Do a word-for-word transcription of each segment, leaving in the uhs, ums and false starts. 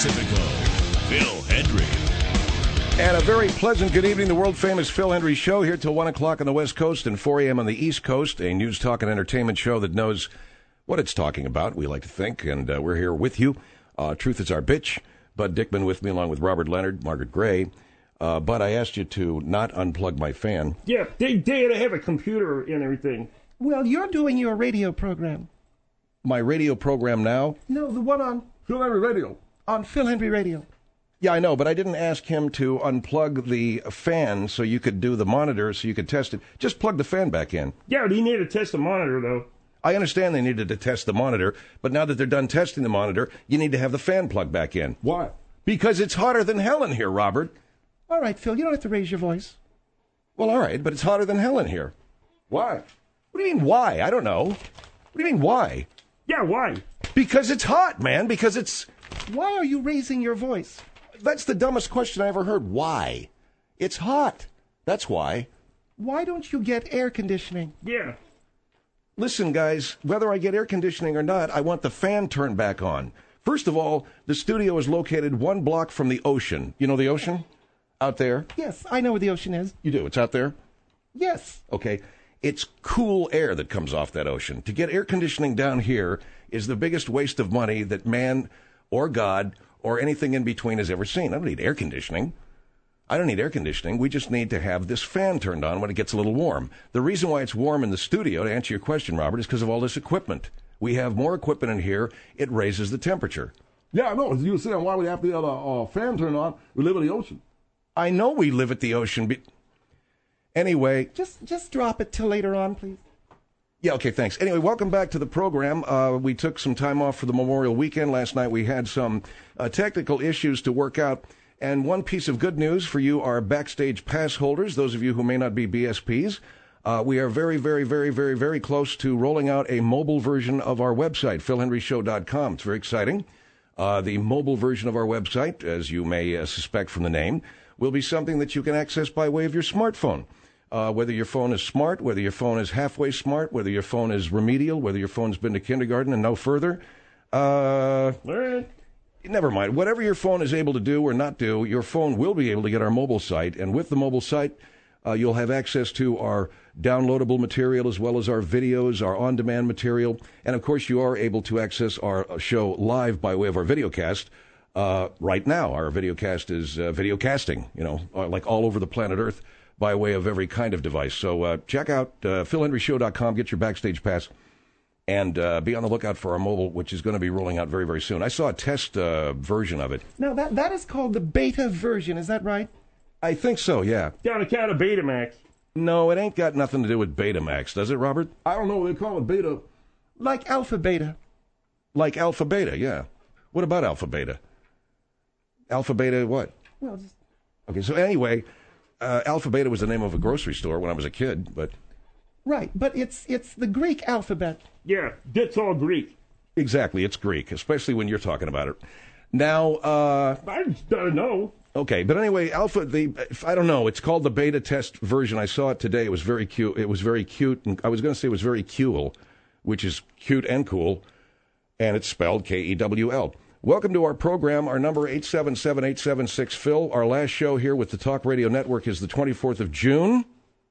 Pacifico, Phil Hendry. And a very pleasant good evening. The world-famous Phil Hendry Show here till one o'clock on the West Coast and four a.m. on the East Coast. A news, talk, and entertainment show that knows what it's talking about, we like to think. And uh, we're here with you. Uh, Truth is our bitch. Bud Dickman with me, along with Robert Leonard, Margaret Gray. Uh, Bud, I asked you to not unplug my fan. Yeah, they did. I have a computer and everything. Well, you're doing your radio program. My radio program now? No, the one on Phil Hendry Radio. On Phil Hendry Radio. Yeah, I know, but I didn't ask him to unplug the fan so you could do the monitor, so you could test it. Just plug the fan back in. Yeah, they need to test the monitor, though. I understand they needed to test the monitor, but now that they're done testing the monitor, you need to have the fan plugged back in. Why? Because it's hotter than hell in here, Robert. All right, Phil, you don't have to raise your voice. Well, all right, but it's hotter than hell in here. Why? What do you mean, why? I don't know. What do you mean, why? Yeah, why? Because it's hot, man. Because it's... Why are you raising your voice? That's the dumbest question I ever heard. Why? It's hot. That's why. Why don't you get air conditioning? Yeah. Listen, guys, whether I get air conditioning or not, I want the fan turned back on. First of all, the studio is located one block from the ocean. You know the ocean? Out there? Yes, I know where the ocean is. You do? It's out there? Yes. Okay. It's cool air that comes off that ocean. To get air conditioning down here is the biggest waste of money that man or God or anything in between has ever seen. I don't need air conditioning. I don't need air conditioning. We just need to have this fan turned on when it gets a little warm. The reason why it's warm in the studio, to answer your question, Robert, is because of all this equipment. We have more equipment in here. It raises the temperature. Yeah, I know. You were saying why we have to have a uh, fan turned on? We live in the ocean. I know we live at the ocean. But anyway. Just just drop it till later on, please. Yeah, okay, thanks. Anyway, welcome back to the program. Uh, we took some time off for the Memorial Weekend. Last night we had some uh, technical issues to work out. And one piece of good news for you, our backstage pass holders, those of you who may not be B S Ps, uh, we are very, very, very, very, very close to rolling out a mobile version of our website, phil henry show dot com. It's very exciting. Uh, the mobile version of our website, as you may uh, suspect from the name, will be something that you can access by way of your smartphone. Uh, whether your phone is smart, whether your phone is halfway smart, whether your phone is remedial, whether your phone's been to kindergarten and no further. Uh, never mind. Whatever your phone is able to do or not do, your phone will be able to get our mobile site. And with the mobile site, uh, you'll have access to our downloadable material as well as our videos, our on-demand material. And, of course, you are able to access our show live by way of our videocast. Uh, right now, our videocast is uh, videocasting, you know, like all over the planet Earth, by way of every kind of device. So uh, check out uh, phil henry show dot com, get your backstage pass, and uh, be on the lookout for our mobile, which is going to be rolling out very, very soon. I saw a test uh, version of it. Now, that that is called the beta version, is that right? I think so, yeah. Down account of Betamax. No, it ain't got nothing to do with Betamax, does it, Robert? I don't know what they call it, beta. Like alpha beta. Like alpha beta, yeah. What about alpha beta? Alpha beta what? Well, just... Okay, so anyway... Uh, Alpha Beta was the name of a grocery store when I was a kid, but... Right, but it's it's the Greek alphabet. Yeah, that's all Greek. Exactly, it's Greek, especially when you're talking about it. Now, uh... I just don't know. Okay, but anyway, Alpha, the I don't know, it's called the beta test version. I saw it today. It was very cute. It was very cute, and I was going to say it was very cool, which is cute and cool, and it's spelled K E W L. Welcome to our program. Our number, eight seven seven, eight seven six, Phil. Our last show here with the Talk Radio Network is the twenty-fourth of June.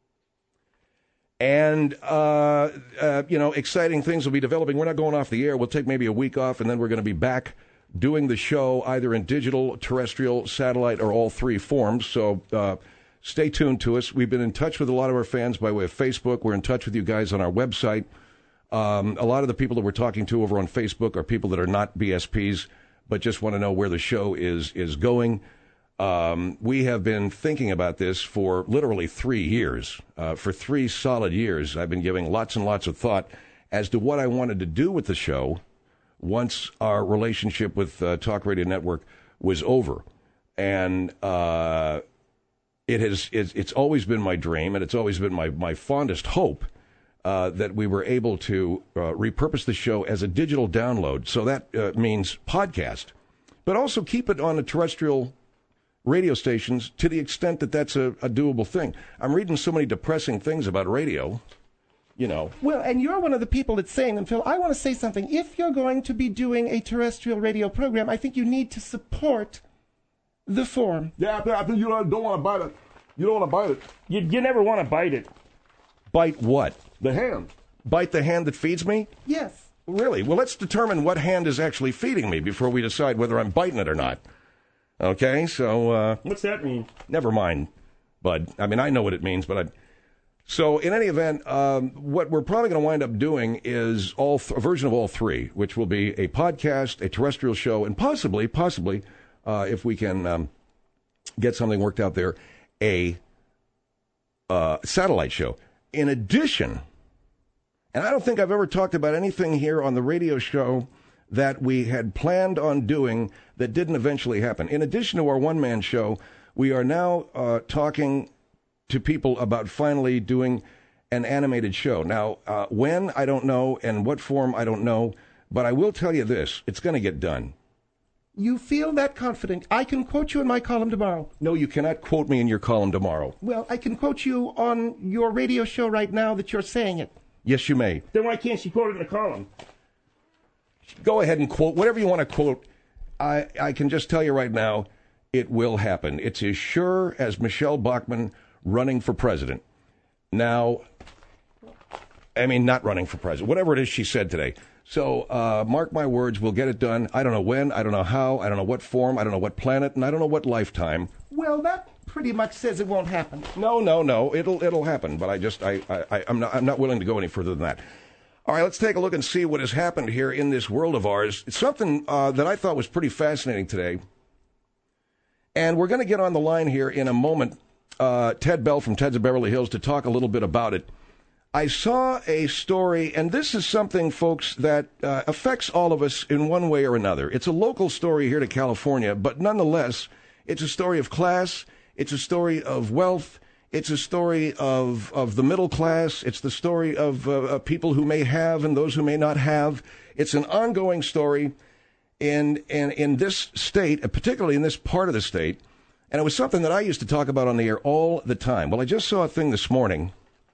And, uh, uh, you know, exciting things will be developing. We're not going off the air. We'll take maybe a week off, and then we're going to be back doing the show either in digital, terrestrial, satellite, or all three forms. So uh, stay tuned to us. We've been in touch with a lot of our fans by way of Facebook. We're in touch with you guys on our website. Um, a lot of the people that we're talking to over on Facebook are people that are not B S Ps, but just want to know where the show is is going. Um, we have been thinking about this for literally three years. Uh, for three solid years, I've been giving lots and lots of thought as to what I wanted to do with the show once our relationship with uh, Talk Radio Network was over. And uh, it has it's, it's always been my dream, and it's always been my, my fondest hope Uh, that we were able to uh, repurpose the show as a digital download. So that uh, means podcast, but also keep it on the terrestrial radio stations to the extent that that's a, a doable thing. I'm reading so many depressing things about radio. you know. Well, and you're one of the people that's saying them, Phil. I want to say something. If you're going to be doing a terrestrial radio program, I think you need to support the form. Yeah, I think, I think you don't, don't want to bite it. You don't want to bite it. You, you never want to bite it. Bite what? The hand. Bite the hand that feeds me? Yes. Really? Well, let's determine what hand is actually feeding me before we decide whether I'm biting it or not. Okay, so, uh... What's that mean? Never mind, bud. I mean, I know what it means, but I... So, in any event, um, what we're probably going to wind up doing is all th- a version of all three, which will be a podcast, a terrestrial show, and possibly, possibly, uh, if we can um, get something worked out there, a uh, satellite show. In addition, and I don't think I've ever talked about anything here on the radio show that we had planned on doing that didn't eventually happen. In addition to our one-man show, we are now uh, talking to people about finally doing an animated show. Now, uh, when, I don't know, and what form, I don't know, but I will tell you this, it's going to get done. You feel that confident. I can quote you in my column tomorrow. No, you cannot quote me in your column tomorrow. Well, I can quote you on your radio show right now that you're saying it. Yes, you may. Then why can't she quote it in the column? Go ahead and quote whatever you want to quote. I, I can just tell you right now, it will happen. It's as sure as Michelle Bachmann running for president. Now, I mean, not running for president, whatever it is she said today. So, uh, mark my words, we'll get it done. I don't know when, I don't know how, I don't know what form, I don't know what planet, and I don't know what lifetime. Well, that pretty much says it won't happen. No, no, no, it'll it'll happen, but I just, I, I, I'm not, I'm not willing to go any further than that. All right, let's take a look and see what has happened here in this world of ours. It's something uh, that I thought was pretty fascinating today. And we're going to get on the line here in a moment. Uh, Ted Bell from Ted's of Beverly Hills to talk a little bit about it. I saw a story, and this is something, folks, that uh, affects all of us in one way or another. It's a local story here to California, but nonetheless, it's a story of class, it's a story of wealth, it's a story of, of the middle class, it's the story of uh, people who may have and those who may not have. It's an ongoing story in, in, in this state, particularly in this part of the state. And it was something that I used to talk about on the air all the time. Well, I just saw a thing this morning.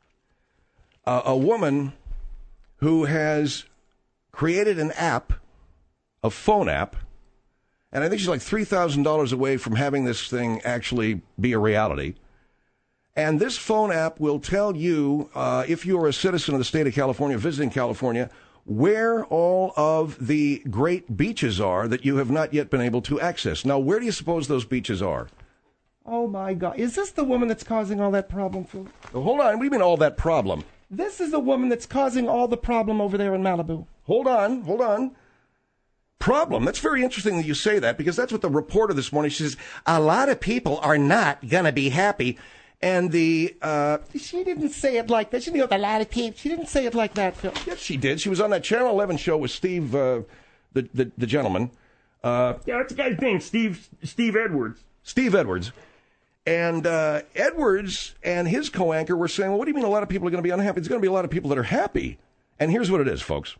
Uh, a woman who has created an app, a phone app, and I think she's like three thousand dollars away from having this thing actually be a reality. And this phone app will tell you, uh, if you are a citizen of the state of California, visiting California, where all of the great beaches are that you have not yet been able to access. Now, where do you suppose those beaches are? Oh, my God. Is this the woman that's causing all that problem, Phil? Oh, hold on. What do you mean all that problem? This is the woman that's causing all the problem over there in Malibu. Hold on. Hold on. Problem. That's very interesting that you say that, because that's what the reporter this morning, she says, a lot of people are not going to be happy. And the, uh... She didn't say it like that. She didn't go, a lot of people. She didn't say it like that, Phil. Yes, she did. She was on that Channel eleven show with Steve, uh, the, the, the gentleman. Uh... Yeah, that's the guy's name, Steve, Steve Edwards. Steve Edwards. And uh, Edwards and his co-anchor were saying, well, what do you mean a lot of people are going to be unhappy? There's going to be a lot of people that are happy. And here's what it is, folks.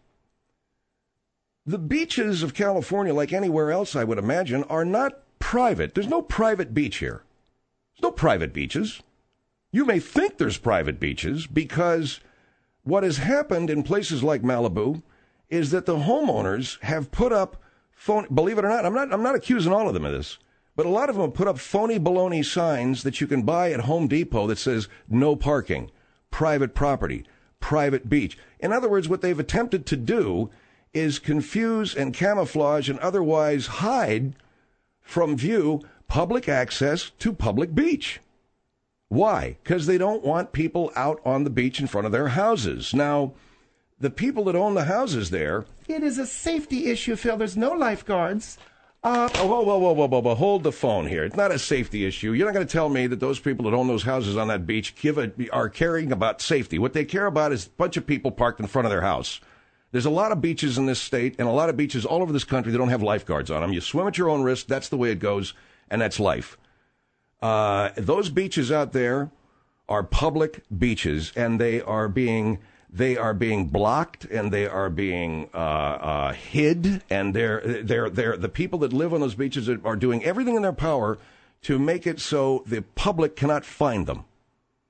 The beaches of California, like anywhere else, I would imagine, are not private. There's no private beach here. There's no private beaches. You may think there's private beaches because what has happened in places like Malibu is that the homeowners have put up phone. Believe it or not, I'm not. I'm not accusing all of them of this. But a lot of them have put up phony baloney signs that you can buy at Home Depot that says no parking, private property, private beach. In other words, what they've attempted to do is confuse and camouflage and otherwise hide from view public access to public beach. Why? Because they don't want people out on the beach in front of their houses. Now, the people that own the houses there... It is a safety issue, Phil. There's no lifeguards. Uh, oh, whoa, whoa, whoa, whoa, whoa, whoa, hold the phone here. It's not a safety issue. You're not going to tell me that those people that own those houses on that beach give a, are caring about safety. What they care about is a bunch of people parked in front of their house. There's a lot of beaches in this state and a lot of beaches all over this country that don't have lifeguards on them. You swim at your own risk. That's the way it goes, and that's life. Uh, those beaches out there are public beaches, and they are being... They are being blocked and they are being uh, uh, hid, and they're they're they're the people that live on those beaches are doing everything in their power to make it so the public cannot find them.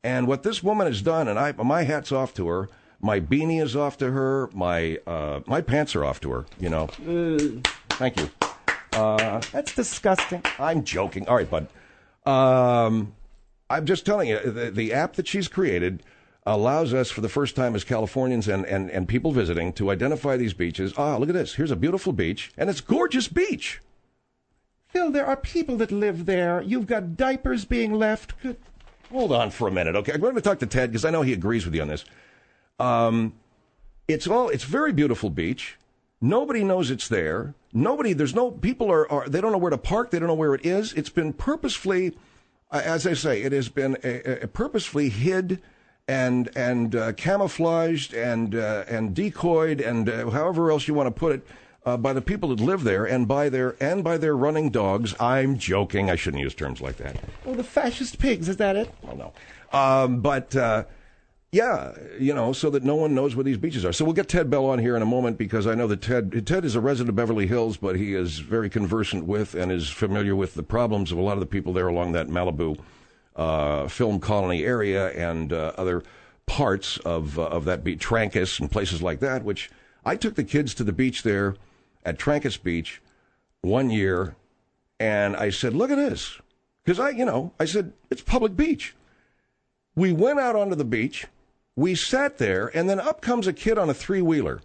And what this woman has done, and I, my hat's off to her. My beanie is off to her. My uh, my pants are off to her. You know. Uh, thank you. Uh, That's disgusting. I'm joking. All right, bud. Um, I'm just telling you, the, the app that she's created allows us, for the first time as Californians and, and, and people visiting, to identify these beaches. Ah, look at this. Here's a beautiful beach, and it's gorgeous beach. Phil, there are people that live there. You've got diapers being left. Good. Hold on for a minute, okay? I'm going to talk to Ted because I know he agrees with you on this. Um, it's all. It's very beautiful beach. Nobody knows it's there. Nobody. There's no people are. are they don't know where to park. They don't know where it is. It's been purposefully, uh, as I say, it has been a, a purposefully hid and and uh, camouflaged and uh, and decoyed and uh, however else you want to put it. Uh, by the people that live there and by their and by their running dogs. I'm joking. I shouldn't use terms like that. Oh, the fascist pigs, is that it? Well, no. Um, but, uh, yeah, you know, so that no one knows where these beaches are. So we'll get Ted Bell on here in a moment because I know that Ted, Ted is a resident of Beverly Hills, but he is very conversant with and is familiar with the problems of a lot of the people there along that Malibu uh, film colony area and uh, other parts of, uh, of that beach, Trancas and places like that, which I took the kids to the beach there at Trancas Beach one year, and I said, look at this. Because I, you know, I said, it's public beach. We went out onto the beach, we sat there, and then up comes a kid on a three-wheeler.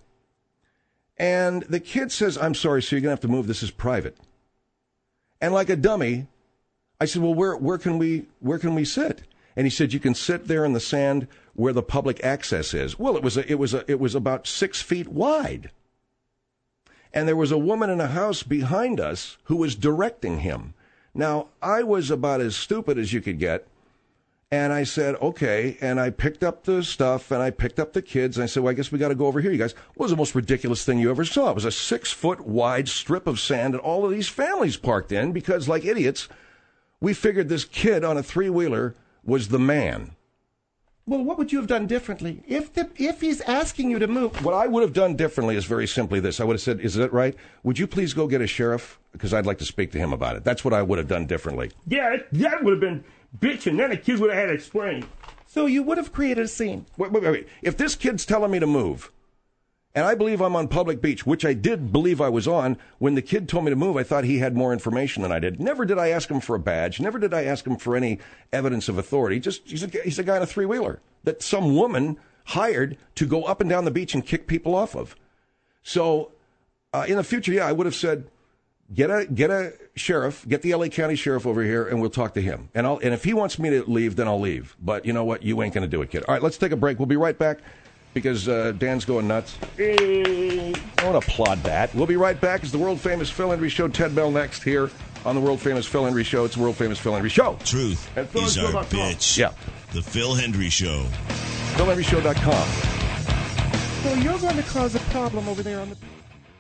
And the kid says, I'm sorry, so you're going to have to move, this is private. And like a dummy, I said, well, where where can we where can we sit? And he said, you can sit there in the sand where the public access is. Well, it was a, it was a, it was about six feet wide. And there was a woman in a house behind us who was directing him. Now, I was about as stupid as you could get. And I said, okay. And I picked up the stuff and I picked up the kids. And I said, well, I guess we got to go over here, you guys. What was the most ridiculous thing you ever saw? It was a six foot wide strip of sand that all of these families parked in because, like idiots, we figured this kid on a three wheeler was the man. Well, what would you have done differently? If the, if he's asking you to move... What I would have done differently is very simply this. I would have said, is that right? Would you please go get a sheriff? Because I'd like to speak to him about it. That's what I would have done differently. Yeah, that, that would have been bitching. Then the kids would have had to explain. So you would have created a scene. Wait, wait, wait. If this kid's telling me to move, and I believe I'm on public beach, which I did believe I was on, when the kid told me to move, I thought he had more information than I did. Never did I ask him for a badge. Never did I ask him for any evidence of authority. Just he's a, he's a guy in a three-wheeler that some woman hired to go up and down the beach and kick people off of. So uh, in the future, yeah, I would have said, get a get a sheriff, get the L A County sheriff over here, and we'll talk to him. And I'll and if he wants me to leave, then I'll leave. But you know what? You ain't going to do it, kid. All right, let's take a break. We'll be right back. Because uh, Dan's going nuts. I don't applaud that. We'll be right back. It's the world-famous Phil Hendrie Show. Ted Bell next here on the world-famous Phil Hendrie Show. It's the world-famous Phil Hendrie Show. Truth At is our bitch. Yeah. The Phil Hendrie Show. Phil Hendrie Show dot com. So you're going to cause a problem over there on the...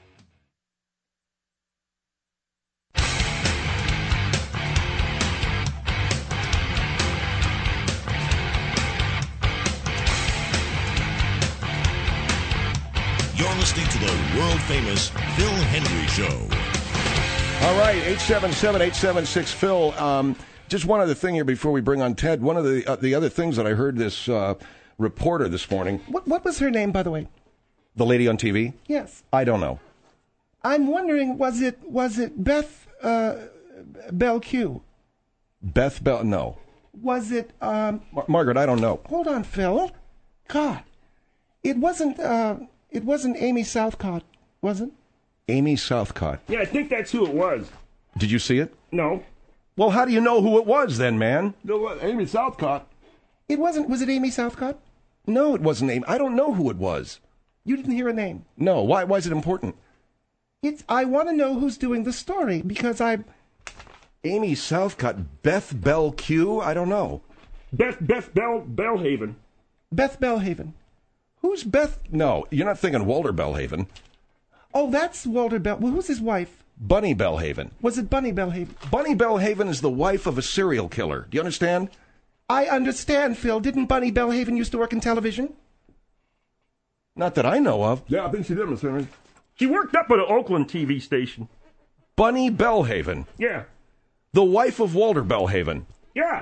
You're listening to the world-famous Phil Hendrie Show. All right, eight seven seven, eight seven six, Phil. Um, just one other thing here before we bring on Ted. One of the uh, the other things that I heard this uh, reporter this morning. What, what was her name, by the way? The lady on T V? Yes. I don't know. I'm wondering, was it was it Beth uh, Bell Q? Beth Bell? No. Was it... Um, Mar- Margaret, I don't know. Hold on, Phil. God. It wasn't... Uh, It wasn't Amy Southcott, was it? Amy Southcott. Yeah, I think that's who it was. Did you see it? No. Well, how do you know who it was then, man? No, what, Amy Southcott. It wasn't... Was it Amy Southcott? No, it wasn't Amy. I don't know who it was. You didn't hear a name. No. Why? Why is it important? It's. I want to know who's doing the story because I... Amy Southcott. Beth Bell Q? I don't know. Beth Beth Bell Bellhaven. Beth Bellhaven. Who's Beth? No, you're not thinking Walter Bellhaven. Oh, that's Walter Bell. Well, who's his wife? Bunny Bellhaven. Was it Bunny Bellhaven? Bunny Bellhaven is the wife of a serial killer. Do you understand? I understand, Phil. Didn't Bunny Bellhaven used to work in television? Not that I know of. Yeah, I think she did, Mister Henry. She worked up at an Oakland T V station. Bunny Bellhaven. Yeah. The wife of Walter Bellhaven. Yeah.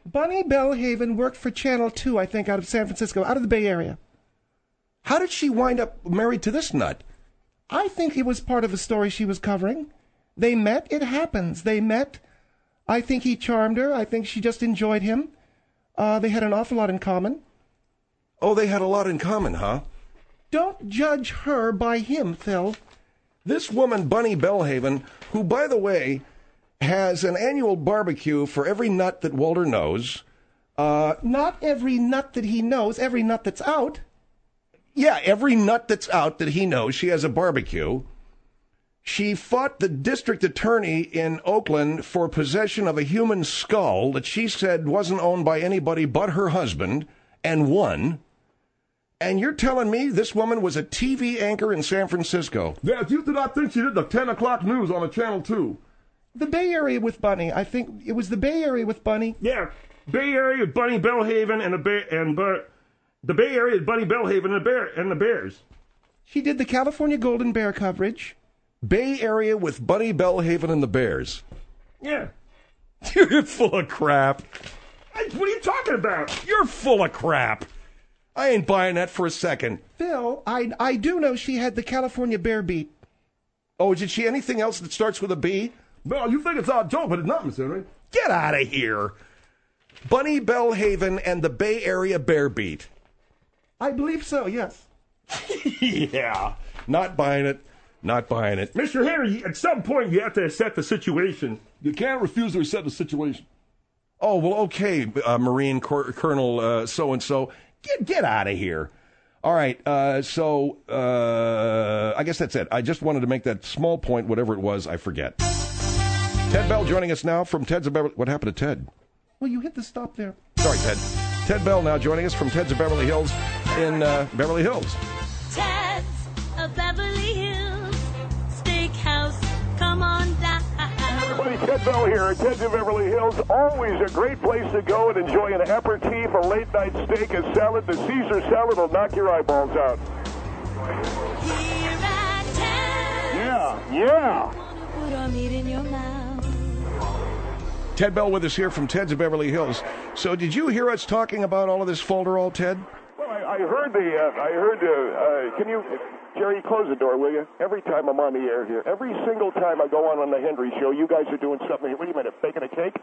Bunny Bellhaven worked for Channel two, I think, out of San Francisco, out of the Bay Area. How did she wind up married to this nut? I think it was part of a story she was covering. They met. It happens. They met. I think he charmed her. I think she just enjoyed him. Uh, they had an awful lot in common. Oh, they had a lot in common, huh? Don't judge her by him, Phil. This woman, Bunny Bellhaven, who, by the way, has an annual barbecue for every nut that Walter knows. Uh, Not every nut that he knows, every nut that's out. yeah, every nut that's out that he knows, she has a barbecue. She fought the district attorney in Oakland for possession of a human skull that she said wasn't owned by anybody but her husband, and won. And you're telling me this woman was a T V anchor in San Francisco? Yes, you did not think she did the ten o'clock news on the Channel two. The Bay Area with Bunny. I think it was the Bay Area with Bunny. Yeah, Bay Area, Bunny Bellhaven, and the Bay and but the Bay Area, Bunny Bellhaven, and the Bear and the Bears. She did the California Golden Bear coverage. Bay Area with Bunny Bellhaven and the Bears. Yeah. You're full of crap. Hey, what are you talking about? You're full of crap. I ain't buying that for a second. Phil, I, I do know she had the California Bear beat. Oh, did she anything else that starts with a B? No, you think it's our joke, but it's not, Miss Henry. Get out of here. Bunny Bellhaven and the Bay Area Bear Beat. I believe so, yes. Yeah. Not buying it. Not buying it. Mister Henry, at some point you have to set the situation. You can't refuse to reset the situation. Oh, well, okay, uh, Marine Cor- Colonel uh, so-and-so. Get, get out of here. All right, uh, so uh, I guess that's it. I just wanted to make that small point, whatever it was, I forget. Ted Bell joining us now from Ted's of Beverly... What happened to Ted? Well, you hit the stop there. Sorry, Ted. Ted Bell now joining us from Ted's of Beverly Hills in uh, Beverly Hills. Ted's of Beverly Hills Steakhouse, come on down. Everybody, Ted Bell here at Ted's of Beverly Hills. Always a great place to go and enjoy an aperitif, a late-night steak, a salad. The Caesar salad will knock your eyeballs out. Here at Ted's. Yeah, yeah. Put our meat in your mouth. Ted Bell with us here from Ted's of Beverly Hills. So did you hear us talking about all of this folderol, Ted? Well, I, I heard the, uh, I heard, uh, uh, can you, Jerry, close the door, will you? Every time I'm on the air here, every single time I go on on the Henry Show, you guys are doing something. What do you mean, baking a cake?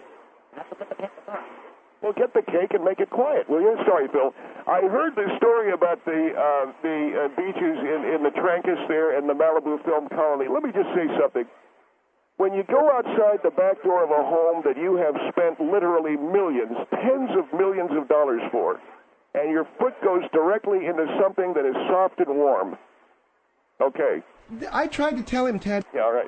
Well, get the cake and make it quiet, will you? Sorry, Phil. I heard the story about the uh, the uh, beaches in, in the Trancas there and the Malibu Film Colony. Let me just say something. When you go outside the back door of a home that you have spent literally millions, tens of millions of dollars for, and your foot goes directly into something that is soft and warm. Okay. I tried to tell him, Ted. Yeah, all right.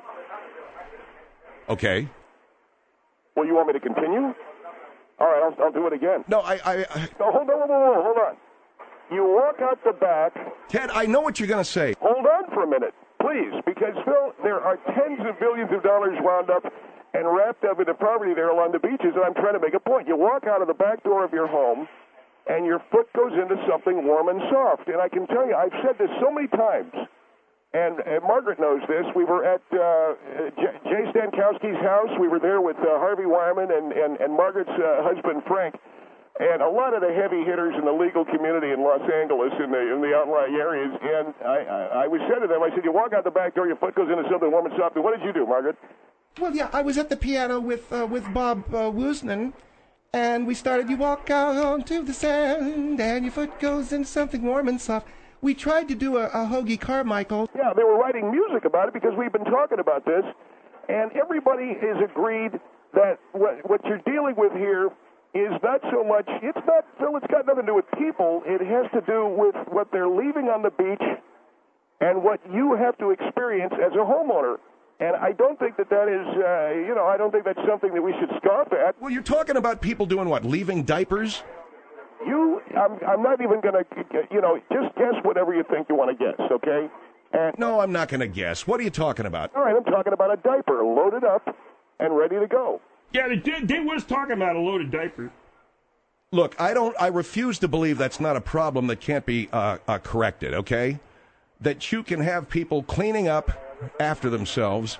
Okay. Well, you want me to continue? All right, I'll, I'll do it again. No, I... I, I No, hold on, hold on, hold on. You walk out the back. Ted, I know what you're going to say. Hold on for a minute, please, because, Phil, there are tens of billions of dollars wound up and wrapped up in the property there along the beaches, and I'm trying to make a point. You walk out of the back door of your home, and your foot goes into something warm and soft. And I can tell you, I've said this so many times, and, and Margaret knows this. We were at uh, J- Jay Stankowski's house. We were there with uh, Harvey Wireman and, and, and Margaret's uh, husband, Frank. And a lot of the heavy hitters in the legal community in Los Angeles, in the in the outlying areas, and I, I, I was said to them, I said, you walk out the back door, your foot goes into something warm and soft. And what did you do, Margaret? Well, yeah, I was at the piano with uh, with Bob uh, Woosnan, and we started, you walk out onto the sand, and your foot goes into something warm and soft. We tried to do a, a Hoagie Carmichael. Yeah, they were writing music about it because we've been talking about this, and everybody has agreed that what, what you're dealing with here is not so much, it's not, Phil, it's got nothing to do with people. It has to do with what they're leaving on the beach and what you have to experience as a homeowner. And I don't think that that is, uh, you know, I don't think that's something that we should scoff at. Well, you're talking about people doing what, leaving diapers? You, I'm, I'm not even going to, you know, just guess whatever you think you want to guess, okay? And, No, I'm not going to guess. What are you talking about? all right, I'm talking about a diaper loaded up and ready to go. Yeah, they did. They was talking about a loaded diaper. Look, I don't. I refuse to believe that's not a problem that can't be uh, uh, corrected. Okay, that you can have people cleaning up after themselves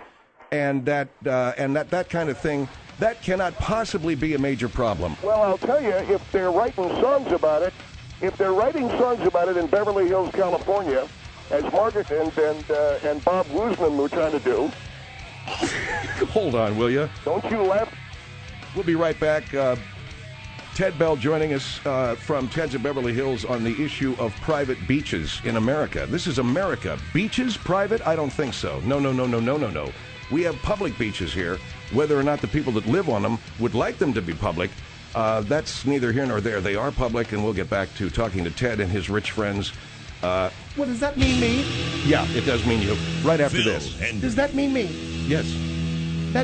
and that uh, and that that kind of thing, that cannot possibly be a major problem. Well, I'll tell you, if they're writing songs about it, if they're writing songs about it in Beverly Hills, California, as Margaret and and, uh, and Bob Woosman were trying to do. Hold on, will you? Don't you laugh. We'll be right back. Uh, Ted Bell joining us uh, from Ted's of Beverly Hills on the issue of private beaches in America. This is America. Beaches private? I don't think so. No, no, no, no, no, no, no. We have public beaches here. Whether or not the people that live on them would like them to be public, uh, that's neither here nor there. They are public, and we'll get back to talking to Ted and his rich friends. Uh, What does that mean, me? yeah, it does mean you. Right after Phil this. Hendry. Does that mean me? Yes. That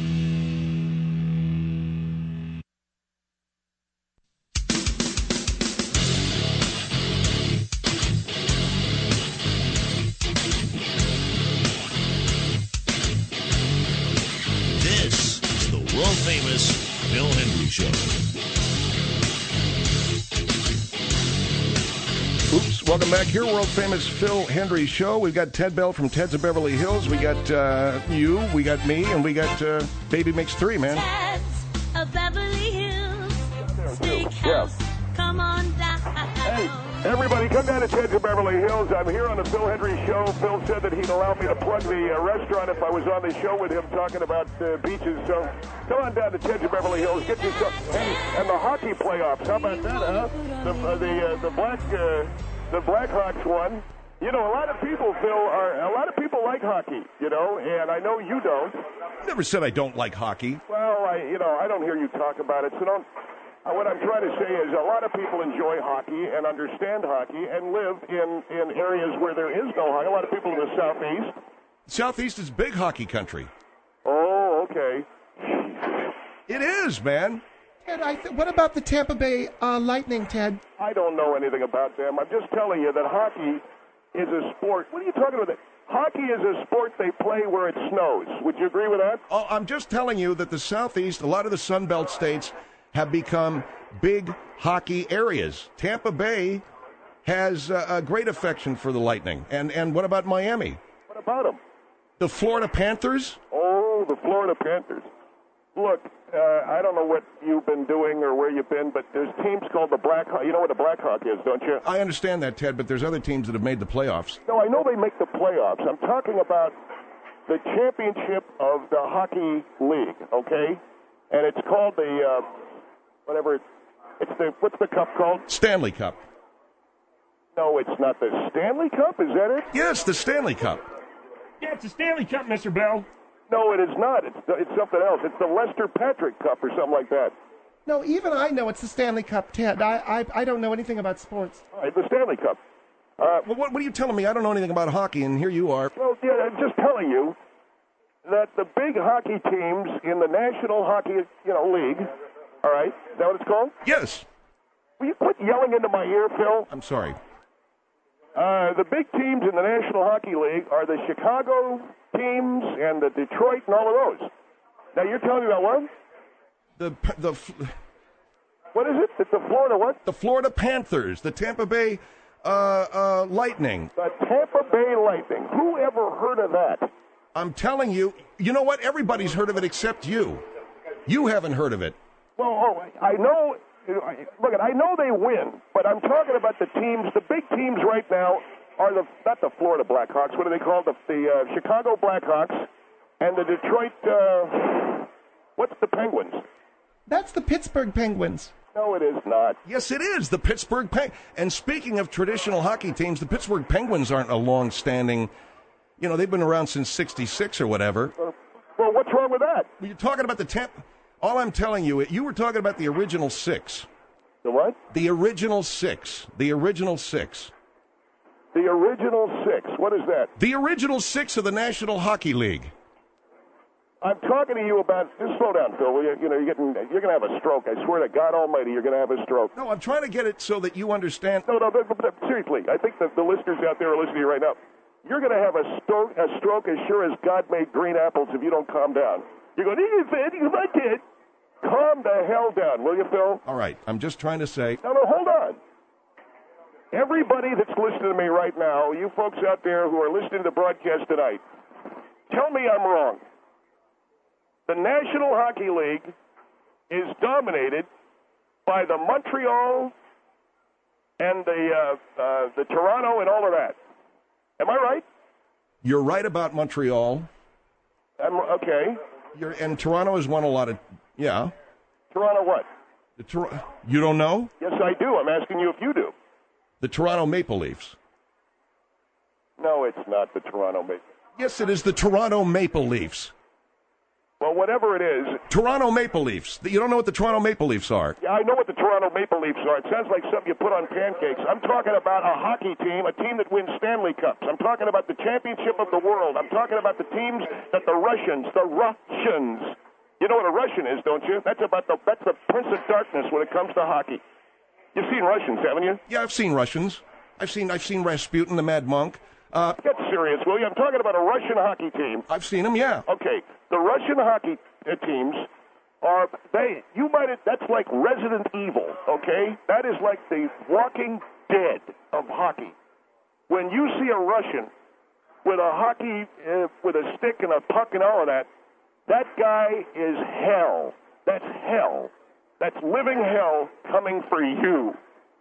This is the world-famous Phil Hendry Show. Oops. Welcome back here, world-famous Phil Hendry Show. We've got Ted Bell from Ted's of Beverly Hills. We got uh, you, we got me, and we got uh, Baby Makes Three, man. Ted's of Beverly Hills Steakhouse. Come on down. Hey, everybody, come down to Ted's of Beverly Hills. I'm here on the Phil Hendry Show. Phil said that he'd allow me to plug the uh, restaurant if I was on the show with him talking about uh, beaches. So come on down to Ted's of Beverly Hills. Get yourself. Hey, and the hockey playoffs. How about that, huh? The uh, the uh, the black uh, the Blackhawks won. You know, a lot of people, Phil, are a lot of people like hockey. You know, and I know you don't. Never said I don't like hockey. Well, I you know I don't hear you talk about it, so don't. Uh, what I'm trying to say is a lot of people enjoy hockey and understand hockey and live in, in areas where there is no hockey. A lot of people in the Southeast. Southeast is big hockey country. Oh, okay. It is, man. Ted, I th- what about the Tampa Bay uh, Lightning, Ted? I don't know anything about them. I'm just telling you that hockey is a sport. What are you talking about? Hockey is a sport they play where it snows. Would you agree with that? Oh, I'm just telling you that the Southeast, a lot of the Sun Belt states, have become big hockey areas. Tampa Bay has uh, a great affection for the Lightning. And and what about Miami? What about them? The Florida Panthers? Oh, the Florida Panthers. Look, uh, I don't know what you've been doing or where you've been, but there's teams called the Blackhawk. You know what a Blackhawk is, don't you? I understand that, Ted, but there's other teams that have made the playoffs. No, I know they make the playoffs. I'm talking about the championship of the hockey league, okay? And it's called the... Uh, Whatever, it's the, what's the cup called? Stanley Cup. No, it's not the Stanley Cup, is that it? Yes, the Stanley Cup. Yeah, it's a Stanley Cup, Mister Bell. No, it is not. It's it's something else. It's the Lester Patrick Cup or something like that. No, even I know it's the Stanley Cup, Ted. I I, I don't know anything about sports. All right, the Stanley Cup. Uh, Well, what, what are you telling me? I don't know anything about hockey, and here you are. well, yeah, I'm just telling you that the big hockey teams in the National Hockey, you know, League, all right, is that what it's called? Yes. Will you quit yelling into my ear, Phil? I'm sorry. Uh, the big teams in the National Hockey League are the Chicago teams and the Detroit and all of those. Now, you're telling me about what? The the What is it? It's the Florida what? the Florida Panthers, the Tampa Bay uh, uh, Lightning. The Tampa Bay Lightning. Who ever heard of that? I'm telling you, you know what? Everybody's heard of it except you. You haven't heard of it. Well, oh, I know. Look, I know they win, but I'm talking about the teams. The big teams right now are the not the Florida Blackhawks. What are they called? The, the uh, Chicago Blackhawks and the Detroit. Uh, what's the Penguins? That's the Pittsburgh Penguins. No, it is not. Yes, it is the Pittsburgh Penguins. And speaking of traditional hockey teams, the Pittsburgh Penguins aren't a long-standing. You know, they've been around since sixty-six or whatever. Uh, well, what's wrong with that? Well, you're talking about the Tampa. All I'm telling you, you were talking about the original six. The what? The original six. The original six. The original six. What is that? The original six of the National Hockey League. I'm talking to you about. Just slow down, Phil. You, you know, you're getting. You're going to have a stroke. I swear to God Almighty, you're going to have a stroke. No, I'm trying to get it so that you understand. No, no, but, but, but seriously, I think that the listeners out there are listening to you right now. You're going to have a stroke, a stroke as sure as God made green apples if you don't calm down. You're going, if I did. Calm the hell down, will you, Phil? All right, I'm just trying to say. No, no, hold on. Everybody that's listening to me right now, you folks out there who are listening to the broadcast tonight, tell me I'm wrong. the National Hockey League is dominated by the Montreal and the uh, uh, the Toronto and all of that. Am I right? You're right about Montreal. I'm, okay. You're, and Toronto has won a lot of, yeah. Toronto what? The Tor- you don't know? Yes, I do. I'm asking you if you do. The Toronto Maple Leafs. No, it's not the Toronto Maple. Yes, it is the Toronto Maple Leafs. Well, whatever it is. Toronto Maple Leafs. You don't know what the Toronto Maple Leafs are? Yeah, I know what the Toronto Maple Leafs are. It sounds like something you put on pancakes. I'm talking about a hockey team, a team that wins Stanley Cups. I'm talking about the championship of the world. I'm talking about the teams that the Russians, the Russians, you know what a Russian is, don't you? That's about the that's the Prince of Darkness when it comes to hockey. You've seen Russians, haven't you? Yeah, I've seen Russians. I've seen I've seen Rasputin, the Mad Monk. Uh, Get serious, will you? I'm talking about a Russian hockey team. I've seen them, yeah. Okay, the Russian hockey uh, teams are they? You might that's like Resident Evil. Okay, that is like the Walking Dead of hockey. When you see a Russian with a hockey uh, with a stick and a puck and all of that, that guy is hell. That's hell. That's living hell coming for you.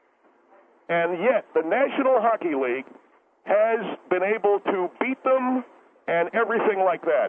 And yet, the National Hockey League has been able to beat them and everything like that.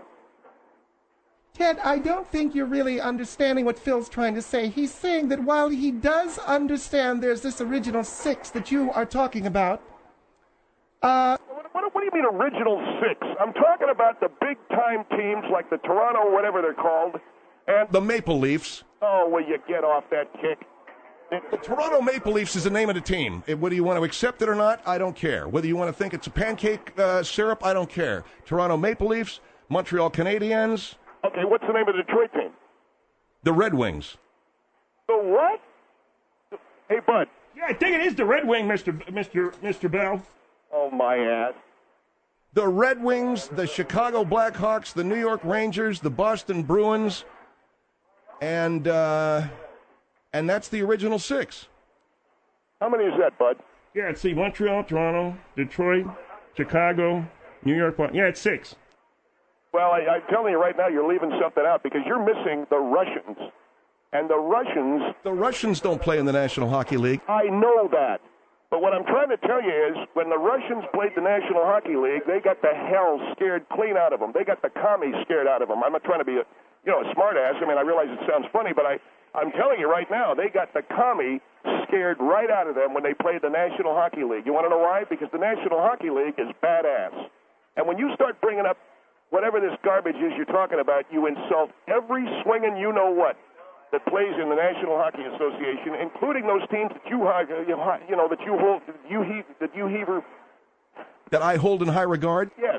Ted, I don't think you're really understanding what Phil's trying to say. He's saying that while he does understand there's this original six that you are talking about, uh... What, what, what do you mean original six? I'm talking about the big-time teams like the Toronto, whatever they're called, and... The Maple Leafs. Oh, will you get off that kick? The Toronto Maple Leafs is the name of the team. Whether you want to accept it or not, I don't care. Whether you want to think it's a pancake uh, syrup, I don't care. Toronto Maple Leafs, Montreal Canadiens. Okay, what's the name of the Detroit team? The Red Wings. The what? Hey, Bud. Yeah, I think it is the Red Wing, Mister Mister Mister Bell. Oh, my ass. The Red Wings, the Chicago Blackhawks, the New York Rangers, the Boston Bruins, and... Uh, And that's the original six. How many is that, Bud? Yeah, let's see. Montreal, Toronto, Detroit, Chicago, New York. Yeah, it's six. Well, I, I'm telling you right now, you're leaving something out because you're missing the Russians. And the Russians... The Russians don't play in the National Hockey League. I know that. But what I'm trying to tell you is, when the Russians played the National Hockey League, they got the hell scared clean out of them. They got the commies scared out of them. I'm not trying to be a, you know, a smart ass. I mean, I realize it sounds funny, but I... I'm telling you right now, they got the commie scared right out of them when they played the National Hockey League. You want to know why? Because the National Hockey League is badass. And when you start bringing up whatever this garbage is you're talking about, you insult every swinging you-know-what that plays in the National Hockey Association, including those teams that you, you know, that you hold, you heave, that you heaver. That I hold in high regard? Yes.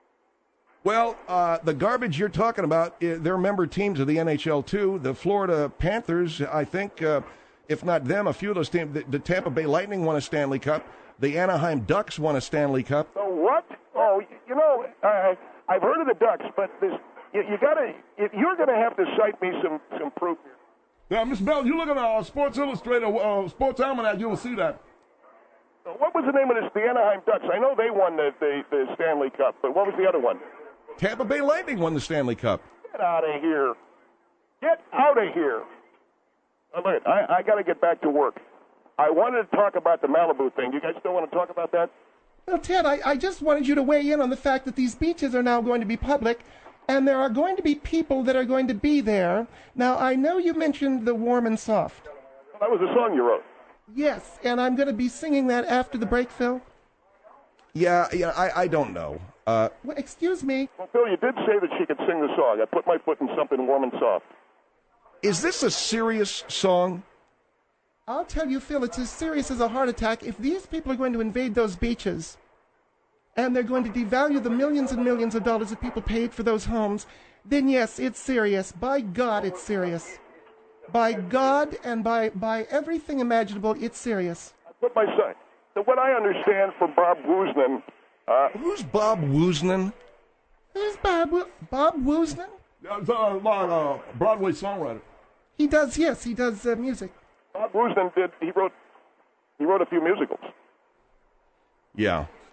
Well, uh, the garbage you're talking about, uh, they're member teams of the N H L, too. The Florida Panthers, I think, uh, if not them, a few of those teams. The, the Tampa Bay Lightning won a Stanley Cup. The Anaheim Ducks won a Stanley Cup. Oh, what? Oh, you know, uh, I've heard of the Ducks, but this, you, you got to, you're going to have to cite me some, some proof here. Yeah, Mister Bell, you look at uh, Sports Illustrated, uh, Sports Almanac, you will see that. What was the name of this, the Anaheim Ducks? I know they won the, the, the Stanley Cup, but what was the other one? Tampa Bay Lightning won the Stanley Cup. Get out of here. Get out of here. Oh, look, I, I got to get back to work. I wanted to talk about the Malibu thing. You guys still want to talk about that? Well, Ted, I, I just wanted you to weigh in on the fact that these beaches are now going to be public, and there are going to be people that are going to be there. Now, I know you mentioned the Warm and Soft. Well, that was a song you wrote. Yes, and I'm going to be singing that after the break, Phil. Yeah, yeah, I, I don't know. Uh, well, excuse me. Well, Phil, you did say that she could sing the song. I put my foot in something warm and soft. Is this a serious song? I'll tell you, Phil, it's as serious as a heart attack. If these people are going to invade those beaches, and they're going to devalue the millions and millions of dollars that people paid for those homes, then yes, it's serious. By God, it's serious. By God and by, by everything imaginable, it's serious. I put my son. So what I understand from Bob Woosnan... Uh, Who's Bob Woosnan? Who's Bob Wo- Bob Woosnan? Yeah, it's, uh, like a Broadway songwriter. He does, yes, he does uh, music. Bob Woosnan did, he wrote, he wrote a few musicals. Yeah.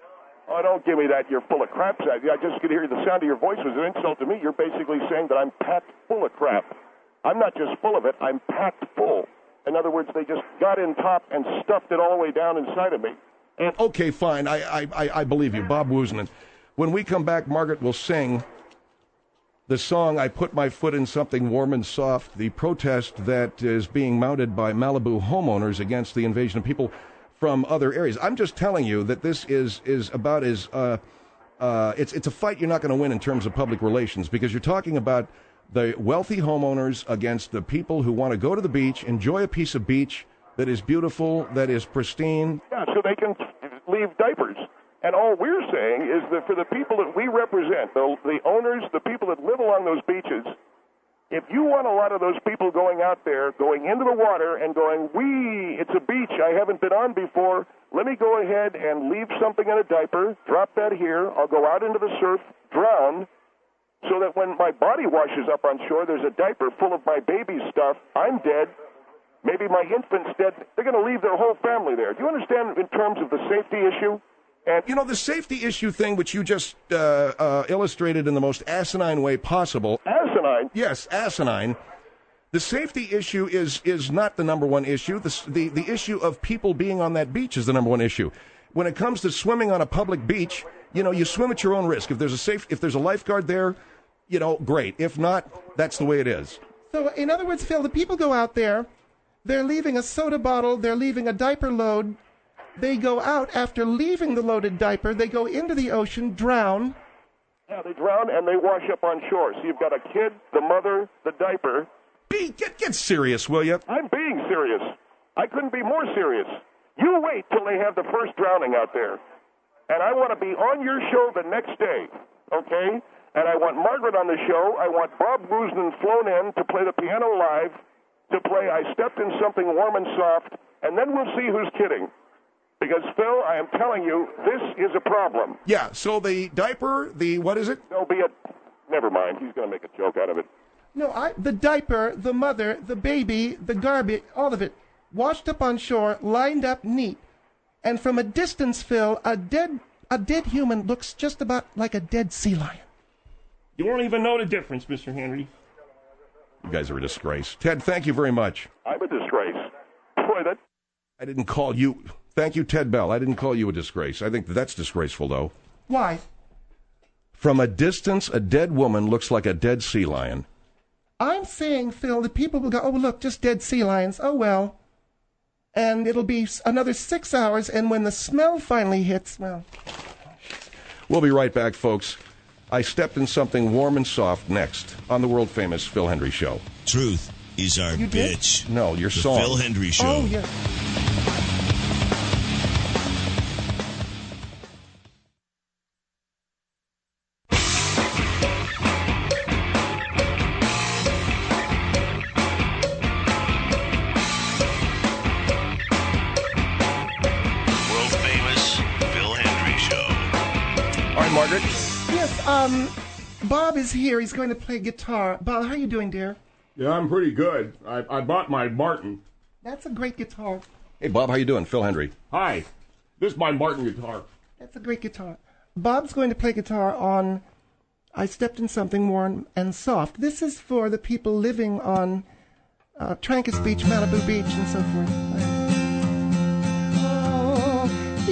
Oh, don't give me that. You're full of crap. I just could hear the sound of your voice was an insult to me. You're basically saying that I'm packed full of crap. I'm not just full of it. I'm packed full. In other words, they just got in top and stuffed it all the way down inside of me. And Okay, fine. I, I, I, I believe you. Bob Woosnan. When we come back, Margaret will sing the song, I Put My Foot in Something Warm and Soft, the protest that is being mounted by Malibu homeowners against the invasion of people from other areas. I'm just telling you that this is, is about as, uh, uh, it's, it's a fight you're not going to win in terms of public relations, because you're talking about the wealthy homeowners against the people who want to go to the beach, enjoy a piece of beach that is beautiful, that is pristine. yeah, so they can leave diapers. And all we're saying is that for the people that we represent, the, the owners, the people that live along those beaches, if you want a lot of those people going out there, going into the water and going, wee, it's a beach I haven't been on before, let me go ahead and leave something in a diaper, drop that here, I'll go out into the surf, drown, so that when my body washes up on shore, there's a diaper full of my baby stuff, I'm dead, maybe my infant's dead, they're going to leave their whole family there. Do you understand in terms of the safety issue? And You know, the safety issue thing, which you just uh, uh, illustrated in the most asinine way possible. asinine. Yes, asinine. The safety issue is is not the number one issue. The, the the issue of people being on that beach is the number one issue. When it comes to swimming on a public beach, you know, you swim at your own risk. If there's a safe, if there's a lifeguard there, you know, great. If not, that's the way it is. So, in other words, Phil, the people go out there, they're leaving a soda bottle, they're leaving a diaper load. They go out after leaving the loaded diaper, they go into the ocean, drown. Yeah, they drown and they wash up on shore. So you've got a kid, the mother, the diaper. Be, get get serious, will you? I'm being serious. I couldn't be more serious. You wait till they have the first drowning out there. And I want to be on your show the next day, okay? And I want Margaret on the show. I want Bob Woosnan flown in to play the piano live, to play I Stepped in Something Warm and Soft, and then we'll see who's kidding. Because, Phil, I am telling you, this is a problem. Yeah, so the diaper, the, what is it? There'll be a... Never mind. He's going to make a joke out of it. No, I, the diaper, the mother, the baby, the garbage, all of it, washed up on shore, lined up neat. And from a distance, Phil, a dead, a dead human looks just about like a dead sea lion. You won't even know the difference, Mister Henry. You guys are a disgrace. Ted, thank you very much. I'm a disgrace. Boy, that... I didn't call you... Thank you, Ted Bell. I didn't call you a disgrace. I think that's disgraceful, though. Why? From a distance, a dead woman looks like a dead sea lion. I'm saying, Phil, that people will go, oh, look, just dead sea lions. Oh, well. And it'll be another six hours, and when the smell finally hits, well... We'll be right back, folks. I Stepped in Something Warm and Soft next on the world-famous Phil Hendry Show. Truth is our You did? bitch. No, your The song. Phil Hendry Show. Oh, yeah. World famous Phil Hendry Show. All right, Margaret. Yes, um, Bob is here. He's going to play guitar. Bob, how are you doing, dear? Yeah, I'm pretty good. I, I bought my Martin. That's a great guitar. Hey, Bob, how you doing? Phil Hendry. Hi. This is my Martin guitar. That's a great guitar. Bob's going to play guitar on I Stepped in Something Warm and Soft. This is for the people living on uh, Trancas Beach, Malibu Beach, and so forth. Oh,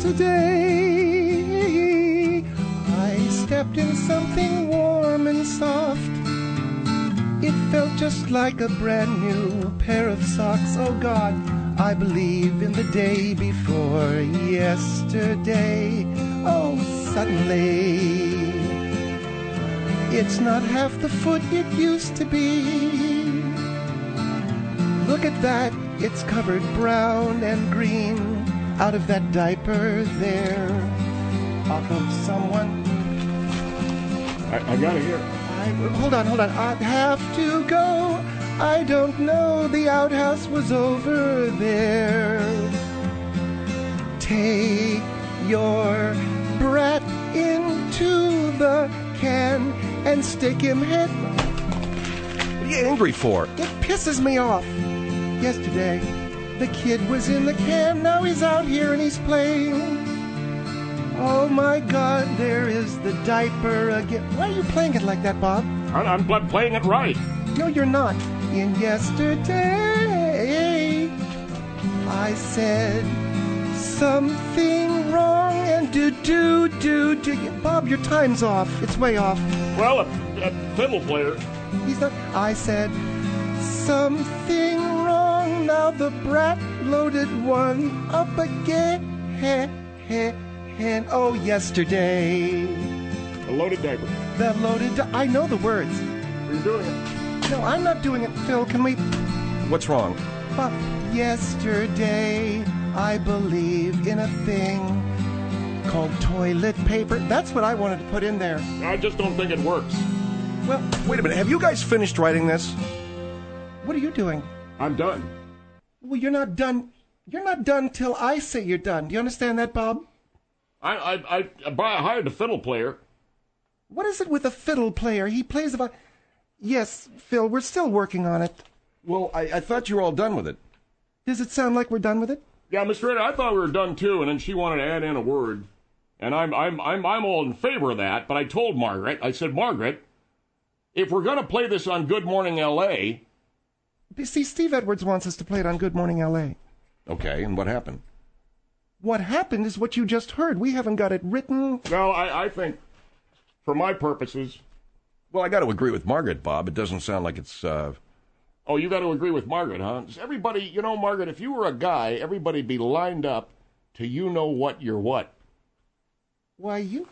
yesterday I stepped in something warm and soft. It felt just like a brand new pair of socks. Oh God, I believe in the day before yesterday. Oh, suddenly it's not half the foot it used to be. Look at that, it's covered brown and green. Out of that diaper there, off of someone. I, I got it here. I, hold on, hold on. I have to go. I don't know. The outhouse was over there. Take your brat into the can and stick him head. What are you angry for? It pisses me off. Yesterday, the kid was in the can. Now he's out here and he's playing. Oh my God, there is the diaper again. Why are you playing it like that, Bob? I'm, I'm pl- playing it right. No, you're not. In yesterday, I said something wrong and do do do do. Bob, your time's off. It's way off. Well, a, a fiddle player. He's not. I said something wrong. Now the brat loaded one up again. And oh, yesterday. A loaded diaper. That loaded. Di- I know the words. Are you doing it? No, I'm not doing it. Phil, can we? What's wrong? Bob, yesterday I believe in a thing called toilet paper. That's what I wanted to put in there. I just don't think it works. Well, Wait a minute. Have you guys finished writing this? what are you doing? I'm done. Well, you're not done. You're not done till I say you're done. Do you understand that, Bob? I I I, I hired a fiddle player. What is it with a fiddle player? He plays about. Yes, Phil, we're still working on it. Well, I, I thought you were all done with it. Does it sound like we're done with it? Yeah, Mister Rader, I thought we were done too, and then she wanted to add in a word, and I'm I'm I'm I'm all in favor of that. But I told Margaret, I said, Margaret, if we're gonna play this on Good Morning L A, See, Steve Edwards wants us to play it on Good Morning L A. Okay, and what happened? What happened is what you just heard. We haven't got it written. well, I I think, for my purposes, Well, I got to agree with Margaret, Bob. It doesn't sound like it's. Uh... oh, you got to agree with Margaret, huh? Everybody, you know, Margaret, if you were a guy, everybody'd be lined up to you know what you're what. Why, you.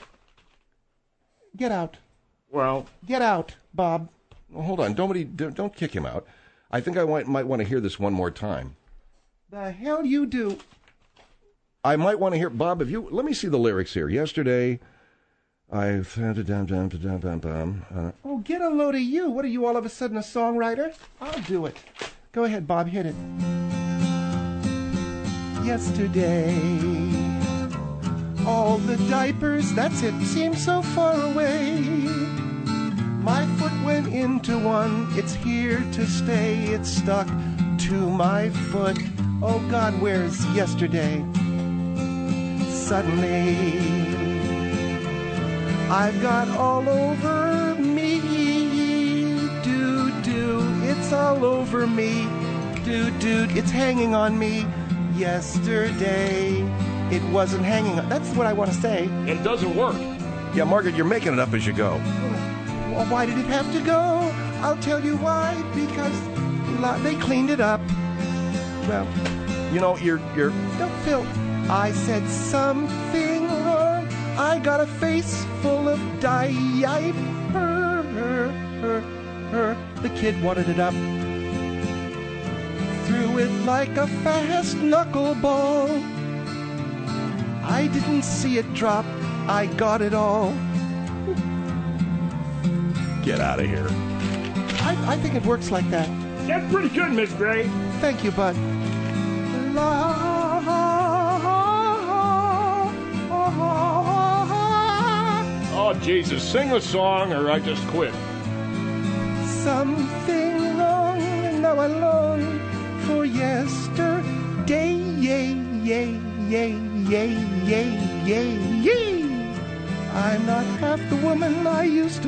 Get out. Well, Get out, Bob. Well, hold on. Don't, don't kick him out. I think I might, might want to hear this one more time. The hell you do. I might want to hear, Bob, if you, let me see the lyrics here. Yesterday, I, uh, Oh, get a load of you. What are you all of a sudden a songwriter? I'll do it. Go ahead, Bob, hit it. Yesterday, all the diapers, that's it, seem so far away. My foot went into one, it's here to stay, it's stuck to my foot. Oh God, where's yesterday? Suddenly, I've got all over me, do-do, it's all over me, do-do, it's hanging on me. Yesterday, it wasn't hanging on, that's what I want to say. it doesn't work. Yeah, Margaret, you're making it up as you go. Well, why did it have to go? I'll tell you why, because they cleaned it up. Well, You know, you're, you're, don't Phil. I said something wrong. I got a face full of diaper. The kid wanted it up. Threw it like a fast knuckleball. I didn't see it drop. I got it all. get out of here. I, I think it works like that. That's pretty good, Miss Gray. Thank you, Bud. Oh, Jesus, sing the song or I just quit. Something wrong, and now I long for yesterday. Yay, yay, yay, yay, yay, yay, yay. I'm not half the woman I used to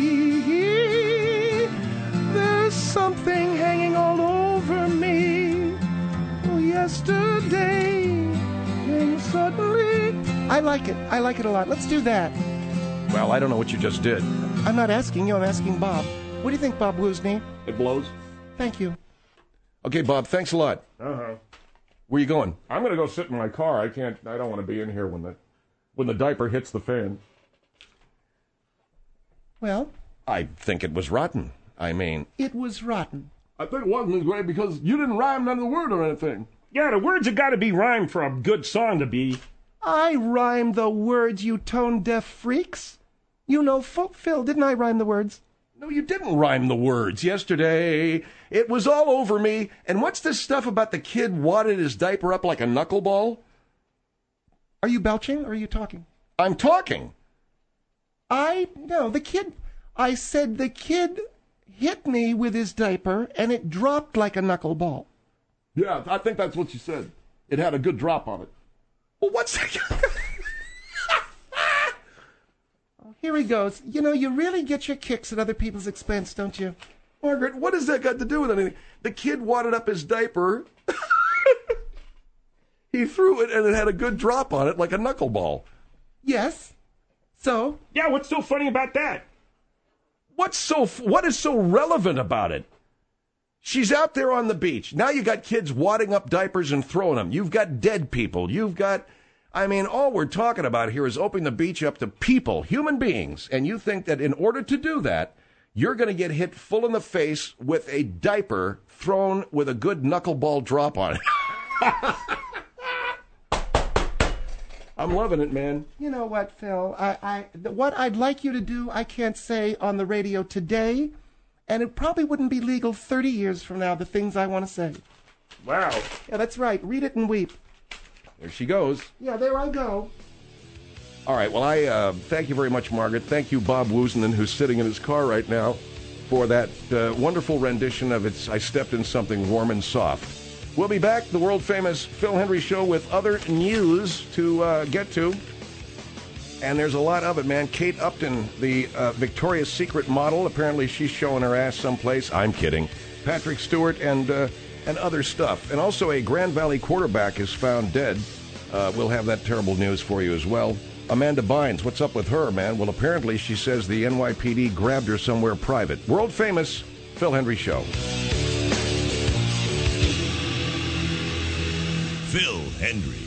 be. There's something hanging all over me. Oh, yesterday, and suddenly. I like it. I like it a lot. Let's do that. Well, I don't know what you just did. I'm not asking you, I'm asking Bob. What do you think, Bob Woosney? It blows. Thank you. Okay, Bob, thanks a lot. Uh-huh. Where you going? I'm going to go sit in my car. I can't, I don't want to be in here when the, when the diaper hits the fan. Well, I think it was rotten. I mean, it was rotten. I think it wasn't great because you didn't rhyme none of the word or anything. Yeah, the words have got to be rhymed for a good song to be. I rhymed the words, you tone-deaf freaks. You know, Phil, didn't I rhyme the words? no, you didn't rhyme the words. Yesterday, it was all over me. And what's this stuff about the kid wadded his diaper up like a knuckleball? Are you belching or are you talking? I'm talking. I, no, the kid, I said the kid hit me with his diaper and it dropped like a knuckleball. Yeah, I think that's what you said. It had a good drop on it. Well, what's that? Here he goes. You know, you really get your kicks at other people's expense, don't you? Margaret, what has that got to do with anything? The kid wadded up his diaper. He threw it, and it had a good drop on it, like a knuckleball. Yes. So? Yeah, what's so funny about that? What's so? What is so relevant about it? She's out there on the beach. Now you got kids wadding up diapers and throwing them. You've got dead people. You've got... I mean, all we're talking about here is opening the beach up to people, human beings. And you think that in order to do that, you're going to get hit full in the face with a diaper thrown with a good knuckleball drop on it. I'm loving it, man. You know what, Phil? I, I, th- what I'd like you to do, I can't say on the radio today, and it probably wouldn't be legal thirty years from now, the things I want to say. Wow. Yeah, that's right. Read it and weep. There she goes. Yeah, there I go. All right, well, I uh, thank you very much, Margaret. Thank you, Bob Woosnan, who's sitting in his car right now, for that uh, wonderful rendition of It's I Stepped in Something Warm and Soft. We'll be back, the world-famous Phil Hendrie Show, with other news to uh, get to. And there's a lot of it, man. Kate Upton, the uh, Victoria's Secret model, apparently she's showing her ass someplace. I'm kidding. Patrick Stewart and uh, and other stuff. And also a Grand Valley quarterback is found dead. Uh, we'll have that terrible news for you as well. Amanda Bynes, what's up with her, man? Well, apparently she says the N Y P D grabbed her somewhere private. World-famous Phil Hendrie Show. Phil Hendrie.